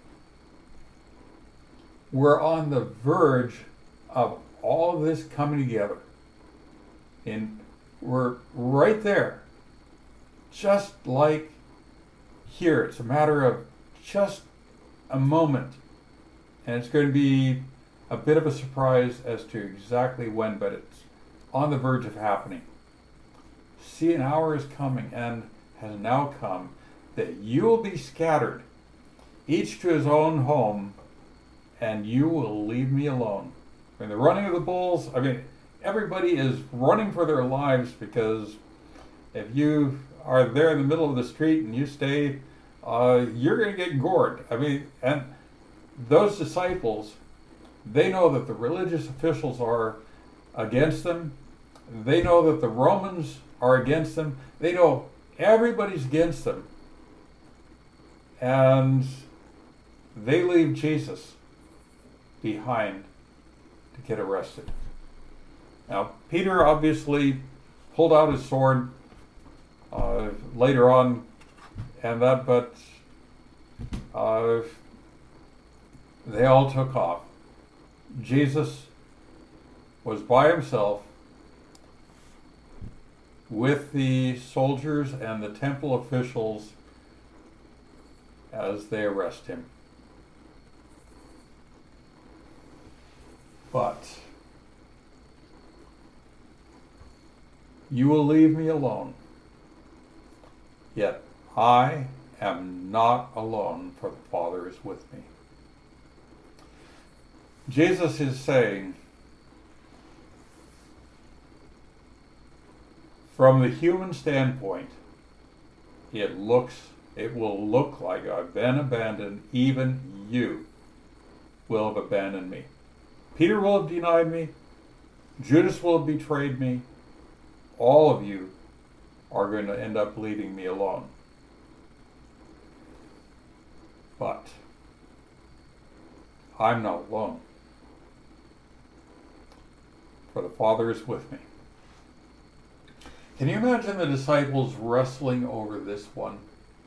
we're on the verge of all this coming together. And we're right there. Just like here. It's a matter of just a moment. And it's going to be a bit of a surprise as to exactly when, but it's on the verge of happening. See, an hour is coming and has now come that you will be scattered, each to his own home, and you will leave me alone. In the running of the bulls, I mean, everybody is running for their lives, because if you are there in the middle of the street and you stay, you're going to get gored. I mean, and those disciples, they know that the religious officials are against them. They know that the Romans are against them. They know everybody's against them. And they leave Jesus behind to get arrested. Now, Peter obviously pulled out his sword later on, and that, but they all took off. Jesus was by himself with the soldiers and the temple officials as they arrest him. But you will leave me alone. Yet I am not alone, for the Father is with me. Jesus is saying, from the human standpoint, it will look like I've been abandoned. Even you will have abandoned me. Peter will have denied me. Judas will have betrayed me. All of you are going to end up leaving me alone. But I'm not alone, for the Father is with me. Can you imagine the disciples wrestling over this one?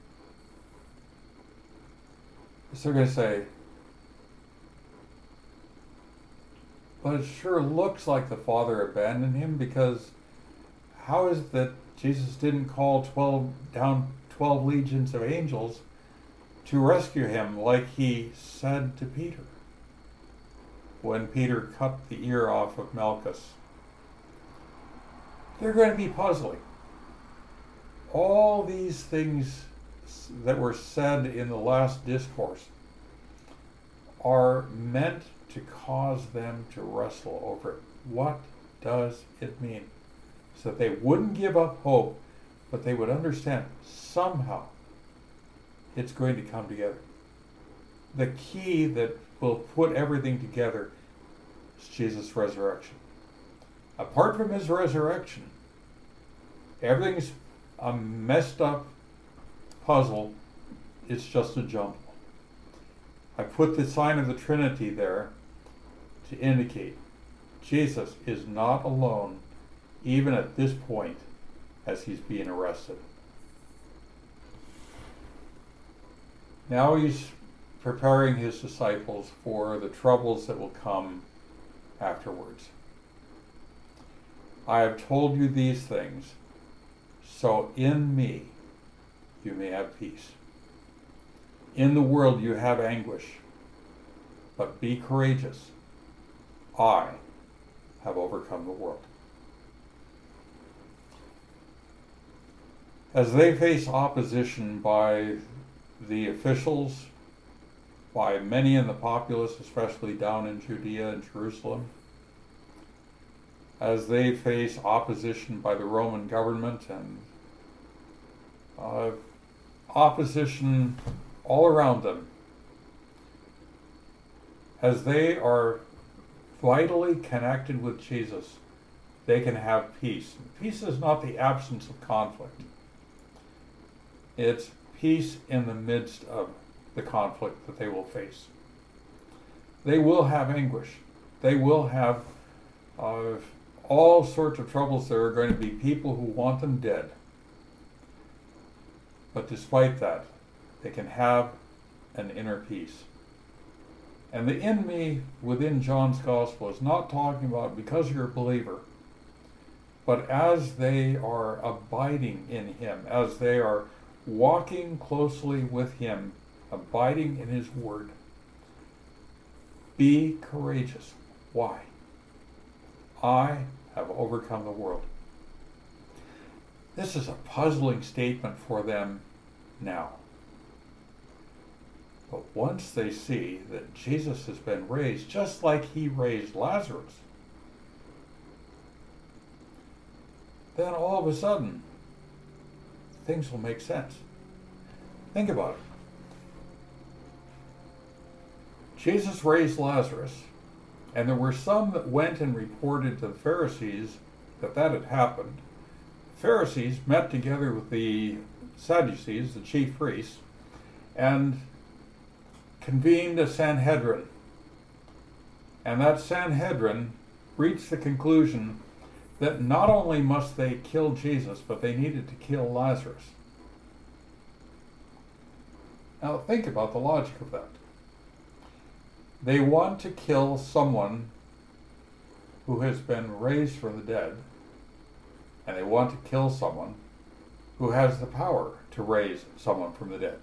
So they're going to say, but it sure looks like the Father abandoned him, because how is it that Jesus didn't call 12 legions of angels to rescue him like he said to Peter when Peter cut the ear off of Malchus? They're going to be puzzling. All these things that were said in the last discourse are meant to cause them to wrestle over it. What does it mean? So that they wouldn't give up hope, but they would understand somehow it's going to come together. The key that will put everything together is Jesus' resurrection. Apart from his resurrection, everything's a messed up puzzle. It's just a jumble. I put the sign of the Trinity there to indicate Jesus is not alone, even at this point as he's being arrested. Now he's preparing his disciples for the troubles that will come afterwards. I have told you these things, so in me you may have peace. In the world you have anguish, but be courageous. I have overcome the world. As they face opposition by the officials, by many in the populace, especially down in Judea and Jerusalem, as they face opposition by the Roman government and opposition all around them, as they are vitally connected with Jesus, they can have peace. Peace is not the absence of conflict. It's peace in the midst of the conflict that they will face. They will have anguish. They will have all sorts of troubles. There are going to be people who want them dead. But despite that, they can have an inner peace. And the in me within John's Gospel is not talking about because you're a believer, but as they are abiding in him, as they are walking closely with him, abiding in his word. Be courageous. Why? I have overcome the world. This is a puzzling statement for them now. But once they see that Jesus has been raised, just like he raised Lazarus, then all of a sudden, things will make sense. Think about it. Jesus raised Lazarus, and there were some that went and reported to the Pharisees that had happened. The Pharisees met together with the Sadducees, the chief priests, and convened a Sanhedrin. And that Sanhedrin reached the conclusion that not only must they kill Jesus, but they needed to kill Lazarus. Now think about the logic of that. They want to kill someone who has been raised from the dead, and they want to kill someone who has the power to raise someone from the dead.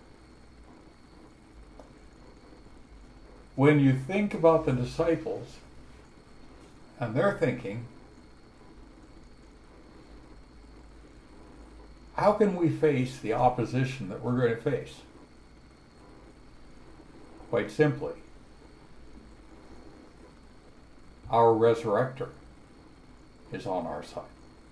When you think about the disciples, and they're thinking, how can we face the opposition that we're going to face? Quite simply, our resurrector is on our side.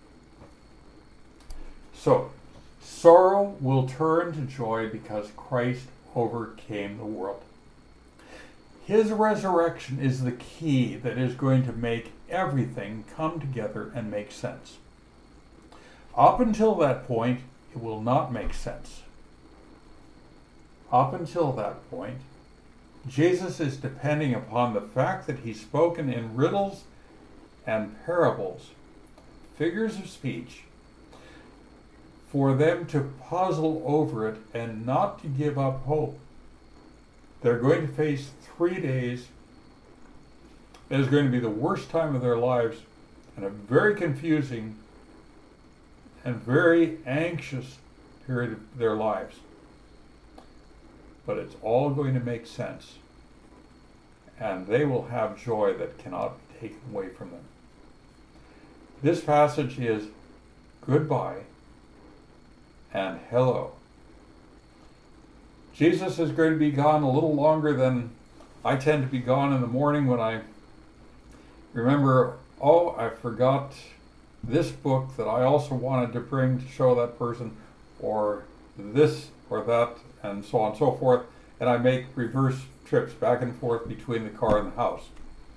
So, sorrow will turn to joy because Christ overcame the world. His resurrection is the key that is going to make everything come together and make sense. Up until that point, it will not make sense. Up until that point, Jesus is depending upon the fact that he's spoken in riddles and parables, figures of speech, for them to puzzle over it and not to give up hope. They're going to face 3 days. It is going to be the worst time of their lives and a very confusing and very anxious period of their lives. But it's all going to make sense, and they will have joy that cannot be taken away from them. This passage is goodbye and hello. Jesus is going to be gone a little longer than I tend to be gone in the morning when I remember, I forgot this book that I also wanted to bring to show that person, or this or that, and so on and so forth, and I make reverse trips back and forth between the car and the house.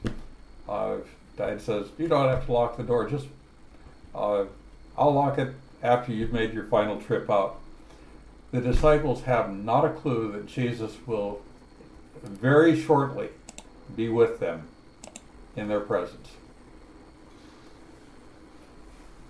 Dad says, you don't have to lock the door, just I'll lock it after you've made your final trip out. The disciples have not a clue that Jesus will very shortly be with them in their presence.